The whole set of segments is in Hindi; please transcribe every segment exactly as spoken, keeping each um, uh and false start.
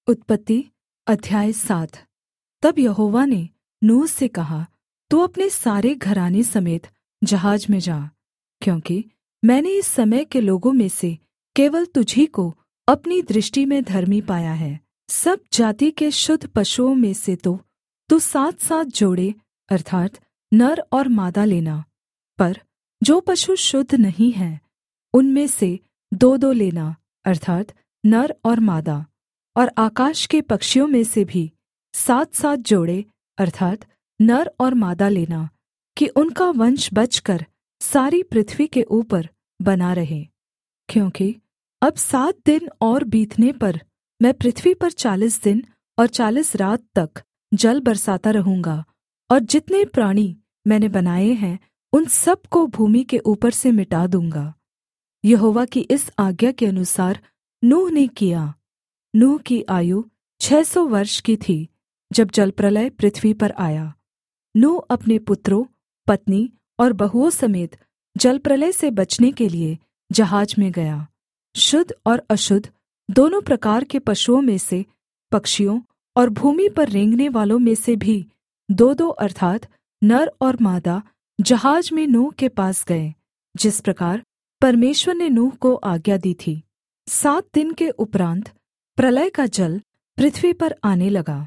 उत्पत्ति अध्याय सात। तब यहोवा ने नूह से कहा, तू अपने सारे घराने समेत जहाज में जा, क्योंकि मैंने इस समय के लोगों में से केवल तुझी को अपनी दृष्टि में धर्मी पाया है। सब जाति के शुद्ध पशुओं में से तो तू सात सात जोड़े अर्थात् नर और मादा लेना, पर जो पशु शुद्ध नहीं हैं उनमें से दो दो लेना अर्थात् नर और मादा। और आकाश के पक्षियों में से भी सात सात जोड़े अर्थात् नर और मादा लेना, कि उनका वंश बचकर सारी पृथ्वी के ऊपर बना रहे। क्योंकि अब सात दिन और बीतने पर मैं पृथ्वी पर चालीस दिन और चालीस रात तक जल बरसाता रहूँगा, और जितने प्राणी मैंने बनाए हैं उन सब को भूमि के ऊपर से मिटा दूँगा। यहोवा की इस आज्ञा के अनुसार नूह ने किया। नूह की आयु छः सौ वर्ष की थी जब जलप्रलय पृथ्वी पर आया। नूह अपने पुत्रों, पत्नी और बहुओं समेत जलप्रलय से बचने के लिए जहाज में गया। शुद्ध और अशुद्ध दोनों प्रकार के पशुओं में से, पक्षियों और भूमि पर रेंगने वालों में से भी दो दो अर्थात् नर और मादा जहाज में नूह के पास गए, जिस प्रकार परमेश्वर ने नूह को आज्ञा दी थी। सात दिन के उपरान्त प्रलय का जल पृथ्वी पर आने लगा।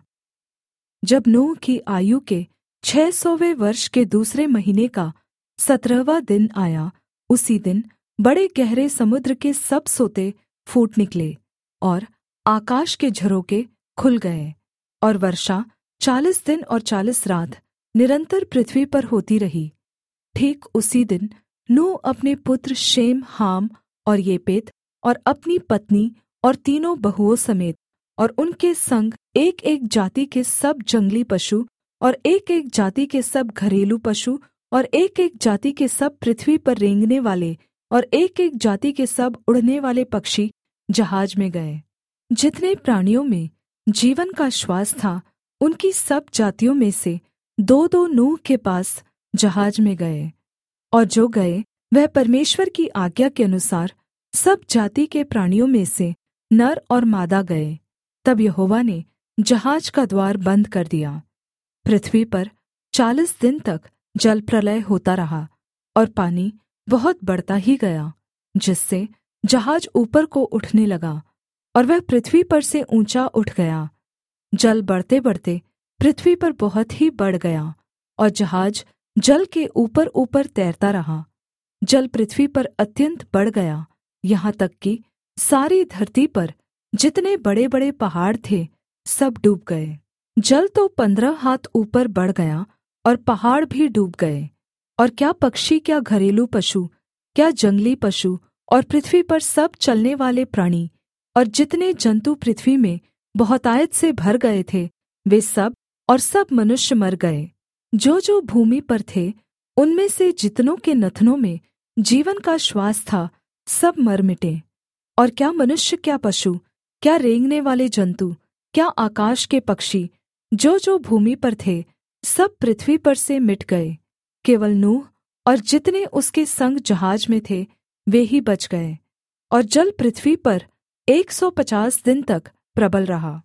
जब नूह की आयु के छः सौवें वर्ष के दूसरे महीने का सत्रहवाँ दिन आया, उसी दिन बड़े गहरे समुद्र के सब सोते फूट निकले और आकाश के झरोखे खुल गए, और वर्षा चालीस दिन और चालीस रात निरन्तर पृथ्वी पर होती रही। ठीक उसी दिन नूह अपने पुत्र शेम, हाम और येपेत और अपनी पत्नी और तीनों बहुओं समेत और उनके संग एक एक जाति के सब जंगली पशु और एक एक जाति के सब घरेलू पशु और एक एक जाति के सब पृथ्वी पर रेंगने वाले और एक एक जाति के सब उड़ने वाले पक्षी जहाज में गए। जितने प्राणियों में जीवन का श्वास था उनकी सब जातियों में से दो दो नूह के पास जहाज में गए, और जो गए वह परमेश्वर की आज्ञा के अनुसार सब जाति के प्राणियों में से नर और मादा गए। तब यहोवा ने जहाज का द्वार बन्द कर दिया। पृथ्वी पर चालीस दिन तक जलप्रलय होता रहा, और पानी बहुत बढ़ता ही गया, जिससे जहाज ऊपर को उठने लगा, और वह पृथ्वी पर से ऊँचा उठ गया। जल बढ़ते बढ़ते पृथ्वी पर बहुत ही बढ़ गया, और जहाज जल के ऊपर ऊपर तैरता रहा। जल पृथ्वी पर अत्यन्त बढ़ गया, यहाँ तक कि सारी धरती पर जितने बड़े बड़े पहाड़ थे सब डूब गए। जल तो पंद्रह हाथ ऊपर बढ़ गया और पहाड़ भी डूब गए। और क्या पक्षी, क्या घरेलू पशु, क्या जंगली पशु और पृथ्वी पर सब चलने वाले प्राणी और जितने जन्तु पृथ्वी में बहुतायत से भर गए थे, वे सब और सब मनुष्य मर गए। जो जो भूमि पर थे उनमें से जितनों के नथनों में जीवन का श्वास था सब मर मिटे। और क्या मनुष्य, क्या पशु, क्या रेंगने वाले जन्तु, क्या आकाश के पक्षी, जो जो भूमि पर थे सब पृथ्वी पर से मिट गए। केवल नूह और जितने उसके संग जहाज में थे वे ही बच गए। और जल पृथ्वी पर एक सौ पचास दिन तक प्रबल रहा।